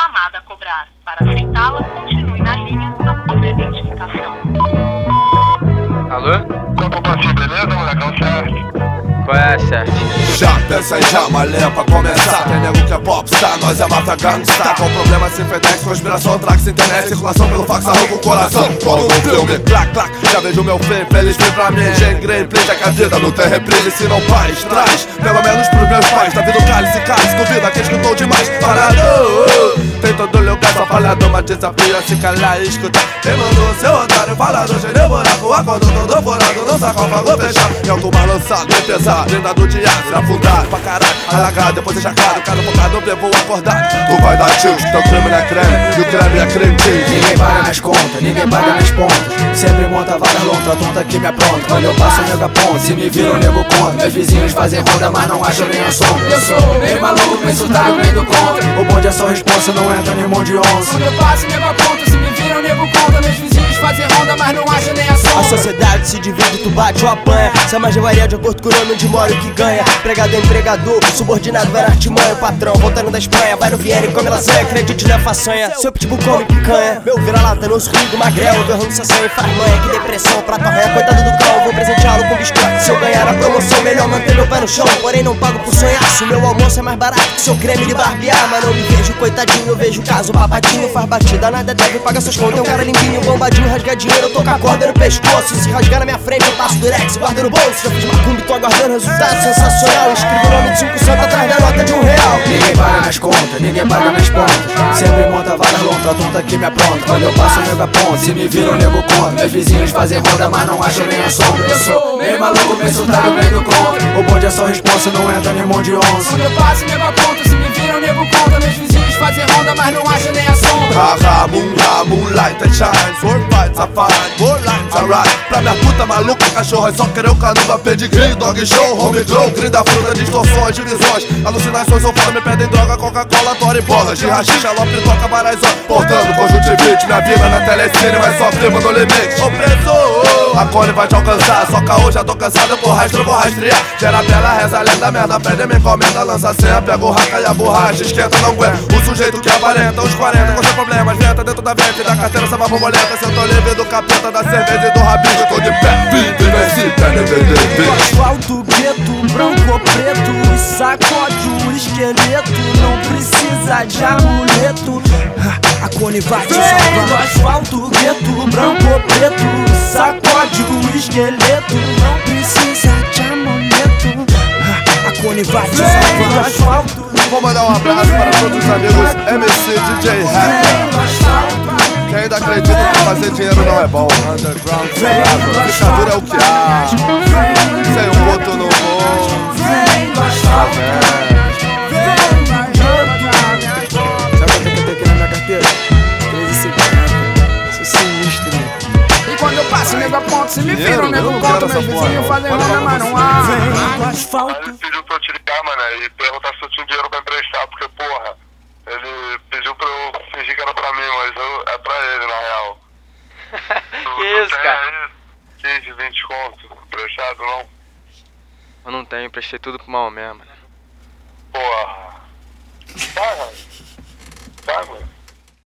chamada a cobrar. Para aceitá-la, continue na linha após a identificação. Alô? Como assim, beleza, molecão? Certo? Qual é, chefe? Já pensa em chamalé pra começar. Tem nego que é popstar, nós é mata gangsta. Qual o problema se FedEx, conspiração, trax, internet, circulação pelo fax, arranca o coração. Como um filme, clac, clac, já vejo meu fim, feliz vem pra mim. Gen gameplay, já que a vida não tem reprise, se não paz, traz, pelo menos pros meus pais. Tá vindo cálice, cálice, duvida que escutou demais. Parado, tem todo lugar, só falhado, mas desafio a se calar e escutar. Quem mandou seu otário, falador, cheio de buraco, acordou todo furado, não sarcófago fechado. É o tomar lançado, bem pesado. Blindado de aço, afundado pra caralho, alagado, depois enxacado, cada focado, eu vou acordar. Tu vai dar tilt, teu creme não é creme, e o creme é creme cheese. Ninguém paga nas contas, ninguém paga nas pontas. Sempre monta várias lontra, tonta que me apronta. Quando eu passo, nego aponta, se me vira, o nego conta. Meus vizinhos fazem ronda, mas não acham nem a sombra. Eu sou meio maluco, meio insultado, meio do contra. O bonde é só responsa, não entra nem mão de onça. Quando eu passo, nego aponta, se me vira, o nego conta. Meus vizinhos fazem ronda, mas não acham nem a sombra. A sociedade se divide, tu bate ou apanha. Se a margem varia de acordo com o nome onde mora o que ganha. Empregado é empregador, subordinado vai na artimanha. O patrão voltando da Espanha, vai no Viena e come lasanha. Acredite na façanha, seu pitbull come picanha. Meu vira-lata no sorrido magrelo, berrando saçanha e faz manha. Que depressão, prato arranha, coitado do cão. Vou presenteá-lo com biscoito. Se eu ganhar a promoção, melhor manter meu pé no chão. Porém não pago por sonhar, se o meu almoço é mais barato que seu creme de barbear. Mas não me vejo coitadinho, eu vejo o caso. Papatinho faz batida, nada deve, paga suas contas. É um cara limpinho, bombadinho, rasga dinheiro. Eu tô com a corda no pescoço, se rasgar na minha frente eu passo durex, guardo no bolso. Já fiz macumba e tô aguardando resultado sensacional. Escrevo o nome de 5 centos atrás da nota de R$1. Ninguém paga nas contas, ninguém paga nas pontas. Sempre monta várias lontra, tonta que me apronta. Quando eu passo, o nego aponta, se me vira, o nego conta. Meus vizinhos fazem ronda, mas não acham nem a sombra. Eu sou meio maluco, meio insultado, meio do contra. O bonde é só responsa, não entra nem mão de onça. Quando eu passo, o nego aponta, se me vira, o nego conta. Meus vizinhos fazem ronda, mas não acham nem a sombra. Haha, moonlight and shine, sword fights are fine, more lines are right. Pra minha puta maluca, cachorro, é só querer o canuba, pedigree, dog show, home glow, grita fruta, distorções, divisões, alucinações, ou fala, me pedem droga, Coca-Cola, tora e bola, de rachixa, lope, toca várias horas, portando conjuntivite, minha vida na telecine, mas só prima no limite. Ô preso, a cone vai te alcançar, só caô, já tô cansado, por rastro, vou rastrear. Gera bela, reza, lenda, merda, pede minha encomenda, lança a senha, pega o raca e a borracha, esquenta, não aguenta. O sujeito que aparenta, os 40, com seus problemas, venta dentro da venta e da carteira, essa borboleta. Se eu tô livre do capeta, da cerveja e do rabisco, eu tô de pé, vive nesse pé, no asfalto, gueto, branco ou preto, e sacode o esqueleto, não precisa de amuleto. A Cone vai te salvar. No asfalto, gueto, branco ou preto, e sacode o esqueleto, não precisa de amuleto. A Cone vai te salvar. No asfalto. Vou mandar um abraço para todos os amigos MC DJ Rapper, que ainda acredita que fazer dinheiro não é bom. Underground, brincadeira é o que há. Sem um outro no mundo. Tá vendo? Sabe quanto que eu tenho aqui na minha carteira? 13,50. Sou sinistro, né? E quando eu passo, o nego aponta, se me vira, o nego conta. Meus vizinhos fazem ronda, mas não há. Vem do asfalto. Aí ele pediu pra eu te ligar, mano, e perguntar se eu tinha dinheiro pra emprestar, porque, porra, ele pediu pra eu fingir que era pra mim, mas é pra ele, na real. Que isso, cara? 15, 20 conto, emprestado, não? Eu não tenho, emprestei tudo pro mal mesmo, né? Porra. Vai, mano.